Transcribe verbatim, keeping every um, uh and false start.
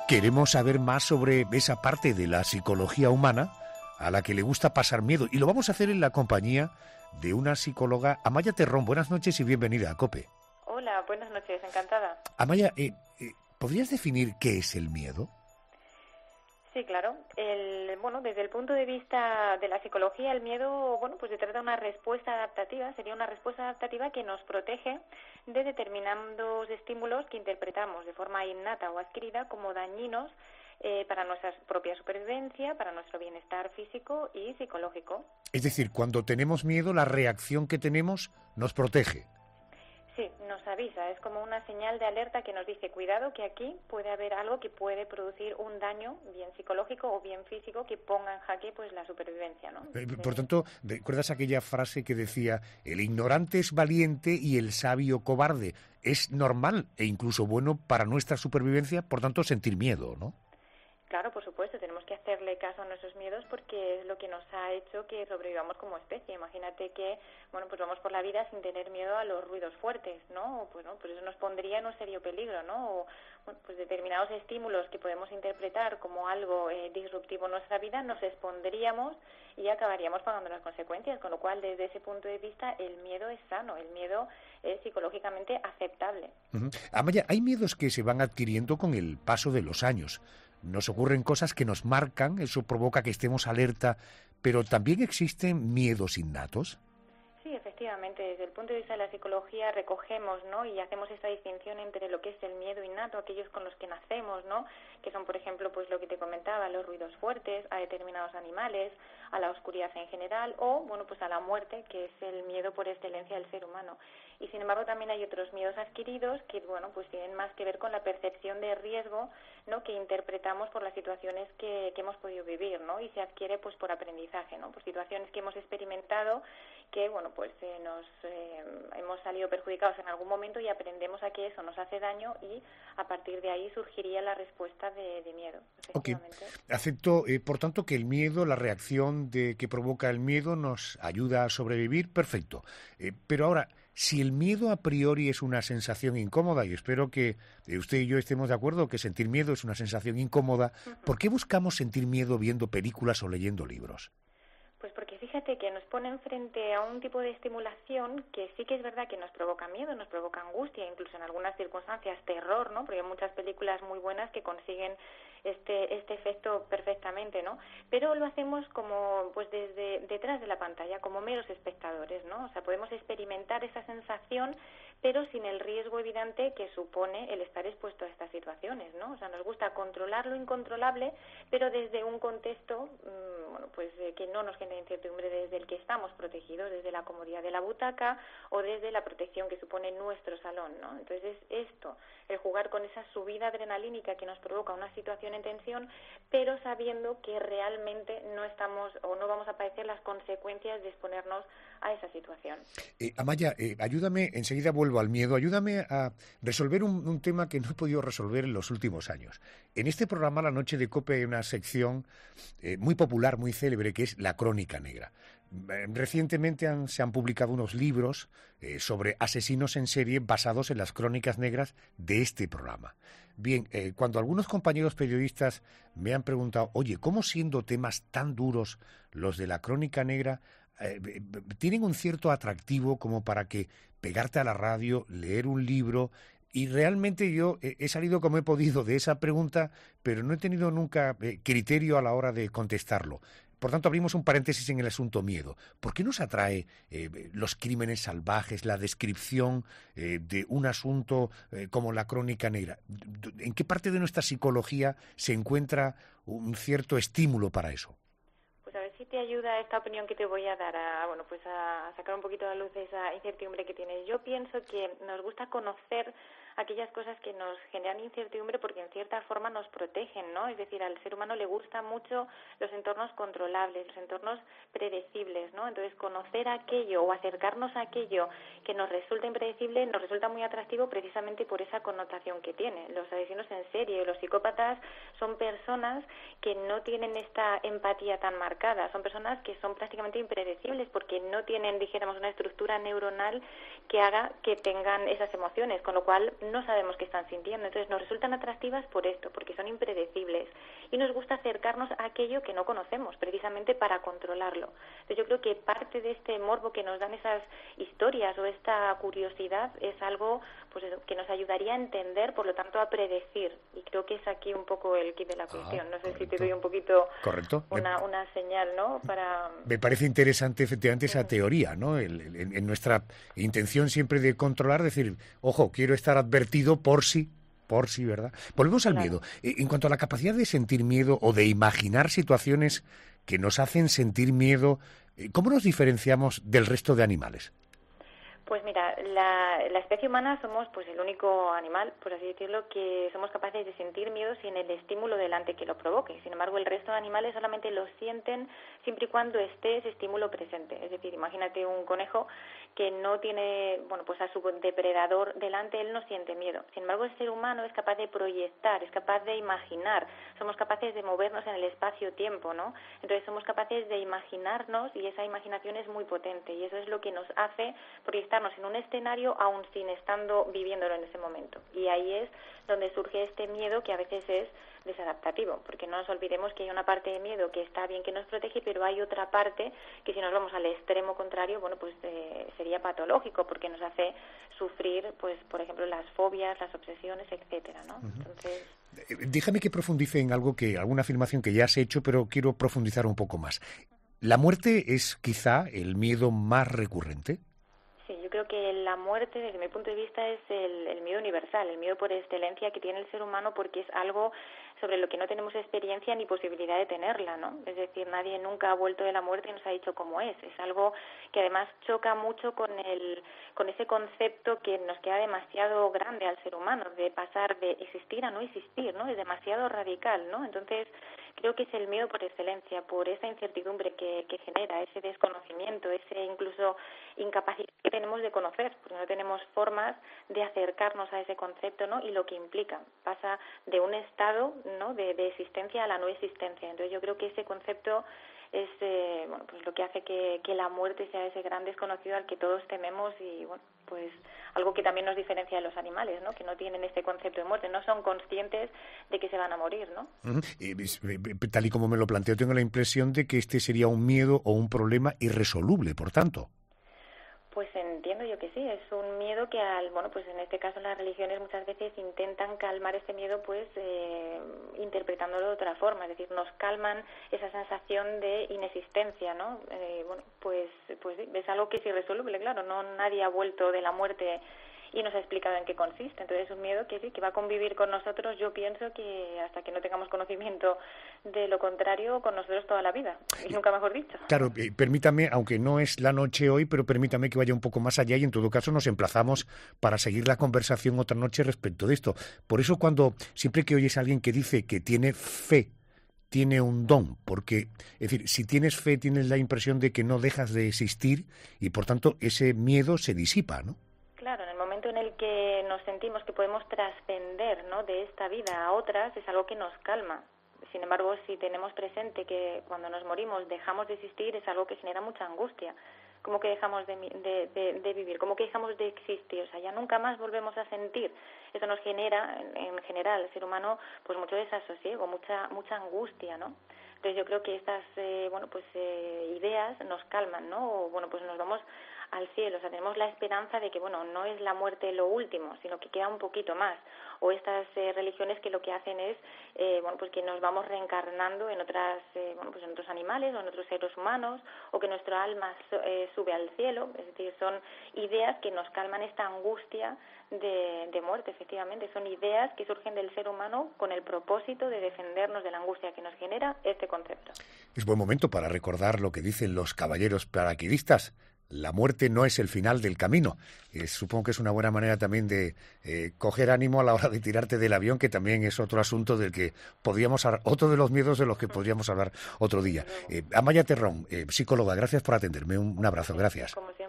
Queremos saber más sobre esa parte de la psicología humana a la que le gusta pasar miedo, y lo vamos a hacer en la compañía de una psicóloga, Amaya Terrón. Buenas noches y bienvenida a COPE. Hola, buenas noches, encantada. Amaya, eh, eh, ¿podrías definir qué es el miedo? Sí, claro. El, bueno, desde el punto de vista de la psicología, el miedo, bueno, pues se trata de una respuesta adaptativa, sería una respuesta adaptativa que nos protege de determinados estímulos que interpretamos de forma innata o adquirida como dañinos eh, para nuestra propia supervivencia, para nuestro bienestar físico y psicológico. Es decir, cuando tenemos miedo, la reacción que tenemos nos protege. Sí, nos avisa, es como una señal de alerta que nos dice, cuidado que aquí puede haber algo que puede producir un daño, bien psicológico o bien físico, que ponga en jaque pues la supervivencia, ¿no? Por tanto, ¿recuerdas aquella frase que decía, el ignorante es valiente y el sabio cobarde? Es normal e incluso bueno para nuestra supervivencia, por tanto, sentir miedo, ¿no? Claro, por supuesto, tenemos que hacerle caso a nuestros miedos porque es lo que nos ha hecho que sobrevivamos como especie. Imagínate que, bueno, pues vamos por la vida sin tener miedo a los ruidos fuertes, ¿no? O, pues, ¿no? Pues eso nos pondría en un serio peligro, ¿no? O, bueno, pues determinados estímulos que podemos interpretar como algo eh, disruptivo en nuestra vida, nos expondríamos y acabaríamos pagando las consecuencias. Con lo cual, desde ese punto de vista, el miedo es sano, el miedo es psicológicamente aceptable. Uh-huh. Amaya, hay miedos que se van adquiriendo con el paso de los años. Nos ocurren cosas que nos marcan, eso provoca que estemos alerta, pero también existen miedos innatos. Sí, efectivamente, desde el punto de vista de la psicología recogemos, ¿no? Y hacemos esta distinción entre lo que es el miedo innato, aquellos con los que nacemos, ¿no? Que son, por ejemplo, pues lo que te comentaba, los ruidos fuertes, a determinados animales, a la oscuridad en general, o, bueno, pues a la muerte, que es el miedo por excelencia del ser humano. Y, sin embargo, también hay otros miedos adquiridos que, bueno, pues tienen más que ver con la percepción de riesgo, ¿no? Que interpretamos por las situaciones que, que hemos podido vivir, ¿no? Y se adquiere, pues, por aprendizaje, ¿no? Por situaciones que hemos experimentado que, bueno, pues eh, nos eh, hemos salido perjudicados en algún momento y aprendemos a que eso nos hace daño y a partir de ahí surgiría la respuesta de, de miedo. Ok, acepto, eh, por tanto, que el miedo, la reacción de que provoca el miedo nos ayuda a sobrevivir, perfecto. Eh, pero ahora, si el miedo a priori es una sensación incómoda, y espero que eh, usted y yo estemos de acuerdo que sentir miedo es una sensación incómoda, uh-huh. ¿Por qué buscamos sentir miedo viendo películas o leyendo libros? Pues porque fíjate que nos ponen frente a un tipo de estimulación que sí que es verdad que nos provoca miedo, nos provoca angustia, incluso en algunas circunstancias terror, ¿no? Porque hay muchas películas muy buenas que consiguen este este efecto perfectamente, ¿no? Pero lo hacemos como pues desde detrás de la pantalla, como meros espectadores, ¿no? O sea, podemos experimentar esa sensación pero sin el riesgo evidente que supone el estar expuesto a estas situaciones, ¿no? O sea, nos gusta controlar lo incontrolable, pero desde un contexto, mmm, bueno, pues eh, que no nos genere incertidumbre, desde el que estamos protegidos, desde la comodidad de la butaca o desde la protección que supone nuestro salón, ¿no? Entonces, esto, el jugar con esa subida adrenalínica que nos provoca una situación en tensión, pero sabiendo que realmente no estamos o no vamos a padecer las consecuencias de exponernos a esa situación. Eh, Amaya, eh, ayúdame, enseguida vuelvo al miedo, ayúdame a resolver un, un tema que no he podido resolver en los últimos años. En este programa, La Noche de COPE, hay una sección eh, muy popular, muy célebre, que es La Crónica Negra. Eh, recientemente han, se han publicado unos libros eh, sobre asesinos en serie basados en las crónicas negras de este programa. Bien, eh, cuando algunos compañeros periodistas me han preguntado, oye, ¿cómo siendo temas tan duros los de la Crónica Negra Eh, tienen un cierto atractivo como para que pegarte a la radio, leer un libro? Y realmente yo he, he salido como he podido de esa pregunta, pero no he tenido nunca eh, criterio a la hora de contestarlo. Por tanto, abrimos un paréntesis en el asunto miedo. ¿Por qué nos atrae eh, los crímenes salvajes, la descripción eh, de un asunto eh, como la Crónica Negra? ¿En qué parte de nuestra psicología se encuentra un cierto estímulo para eso? Pues a ver si te ayuda esta opinión que te voy a dar a, bueno, pues a sacar un poquito a la luz de esa incertidumbre que tienes. Yo pienso que nos gusta conocer aquellas cosas que nos generan incertidumbre porque en cierta forma nos protegen, ¿no? Es decir, al ser humano le gustan mucho los entornos controlables, los entornos predecibles, ¿no? Entonces, conocer aquello o acercarnos a aquello que nos resulta impredecible nos resulta muy atractivo precisamente por esa connotación que tiene. Los asesinos en serie, los psicópatas son personas que no tienen esta empatía tan marcada, son son personas que son prácticamente impredecibles porque no tienen, dijéramos, una estructura neuronal que haga que tengan esas emociones, con lo cual no sabemos qué están sintiendo. Entonces nos resultan atractivas por esto, porque son impredecibles y nos gusta acercarnos a aquello que no conocemos, precisamente para controlarlo. Entonces yo creo que parte de este morbo que nos dan esas historias o esta curiosidad es algo pues eso, que nos ayudaría a entender, por lo tanto a predecir, y creo que es aquí un poco el kit de la cuestión. No sé correcto. si te doy un poquito Correcto. Una, una señal, ¿no? Para... Me parece interesante efectivamente esa teoría, ¿no? El, el, en, en nuestra intención siempre de controlar, decir, ojo, quiero estar advertido por si, por si, ¿verdad? Volvemos al Claro. miedo. En cuanto a la capacidad de sentir miedo o de imaginar situaciones que nos hacen sentir miedo, ¿cómo nos diferenciamos del resto de animales? Pues mira, la, la especie humana somos pues el único animal, por así decirlo, que somos capaces de sentir miedo sin el estímulo delante que lo provoque. Sin embargo, el resto de animales solamente lo sienten siempre y cuando esté ese estímulo presente. Es decir, imagínate un conejo que no tiene, bueno, pues a su depredador delante, él no siente miedo. Sin embargo, el ser humano es capaz de proyectar, es capaz de imaginar, somos capaces de movernos en el espacio-tiempo, ¿no? Entonces somos capaces de imaginarnos y esa imaginación es muy potente y eso es lo que nos hace proyectarnos en un escenario aún sin estando viviéndolo en ese momento. Y ahí es donde surge este miedo que a veces es desadaptativo, porque no nos olvidemos que hay una parte de miedo que está bien, que nos protege, pero hay otra parte que si nos vamos al extremo contrario, bueno, pues eh, sería patológico, porque nos hace sufrir, pues, por ejemplo, las fobias, las obsesiones, etcétera, ¿no? Uh-huh. Entonces... Déjame que profundice en algo que, alguna afirmación que ya has hecho, pero quiero profundizar un poco más. ¿La muerte es quizá el miedo más recurrente? Sí, yo creo que la muerte, desde mi punto de vista, es el, el miedo universal, el miedo por excelencia que tiene el ser humano, porque es algo sobre lo que no tenemos experiencia ni posibilidad de tenerla, ¿no? Es decir, nadie nunca ha vuelto de la muerte y nos ha dicho cómo es. Es algo que además choca mucho con el con ese concepto que nos queda demasiado grande al ser humano, de pasar de existir a no existir, ¿no? Es demasiado radical, ¿no? Entonces, creo que es el miedo por excelencia, por esa incertidumbre que, que genera, ese desconocimiento, ese incluso incapacidad que tenemos de conocer, porque no tenemos formas de acercarnos a ese concepto, ¿no? Y lo que implica. Pasa de un estado, ¿no? de, de existencia a la no existencia. Entonces yo creo que ese concepto es eh, bueno, pues lo que hace que, que la muerte sea ese gran desconocido al que todos tememos y bueno, pues algo que también nos diferencia de los animales, ¿no? Que no tienen este concepto de muerte, no son conscientes de que se van a morir, ¿no? Uh-huh. Eh, tal y como me lo planteo, tengo la impresión de que este sería un miedo o un problema irresoluble, por tanto. Pues entiendo yo que sí, es un miedo que al, bueno, pues en este caso las religiones muchas veces intentan calmar este miedo pues eh, interpretándolo de otra forma, es decir, nos calman esa sensación de inexistencia, ¿no? Eh, bueno, pues pues es algo que es irresoluble, claro, no nadie ha vuelto de la muerte y nos ha explicado en qué consiste. Entonces es un miedo que sí, que va a convivir con nosotros, yo pienso que hasta que no tengamos conocimiento de lo contrario, con nosotros toda la vida, y nunca mejor dicho. Claro, eh, permítame, aunque no es la noche hoy, pero permítame que vaya un poco más allá y en todo caso nos emplazamos para seguir la conversación otra noche respecto de esto. Por eso cuando, siempre que oyes a alguien que dice que tiene fe, tiene un don, porque, es decir, si tienes fe tienes la impresión de que no dejas de existir y por tanto ese miedo se disipa, ¿no? Claro, en el momento en el que nos sentimos que podemos trascender, ¿no? de esta vida a otras, es algo que nos calma. Sin embargo, si tenemos presente que cuando nos morimos dejamos de existir, es algo que genera mucha angustia. ¿Cómo que dejamos de, de, de, de vivir? ¿Cómo que dejamos de existir? O sea, ya nunca más volvemos a sentir. Eso nos genera, en, en general, el ser humano, pues mucho desasosiego, mucha mucha angustia, ¿no? Entonces yo creo que estas, eh, bueno, pues eh, ideas nos calman, ¿no? O, bueno, pues nos vamos al cielo, o sea, tenemos la esperanza de que, bueno, no es la muerte lo último, sino que queda un poquito más. O estas eh, religiones que lo que hacen es, eh, bueno, pues que nos vamos reencarnando en otras, eh, bueno, pues en otros animales o en otros seres humanos, o que nuestro alma eh, sube al cielo. Es decir, son ideas que nos calman esta angustia de, de muerte, efectivamente. Son ideas que surgen del ser humano con el propósito de defendernos de la angustia que nos genera este concepto. Es buen momento para recordar lo que dicen los caballeros paracaidistas. La muerte no es el final del camino. Eh, supongo que es una buena manera también de eh, coger ánimo a la hora de tirarte del avión, que también es otro asunto del que podríamos hablar, otro de los miedos de los que podríamos hablar otro día. Eh, Amaya Terrón, eh, psicóloga, gracias por atenderme. Un, un abrazo, gracias. Como siempre.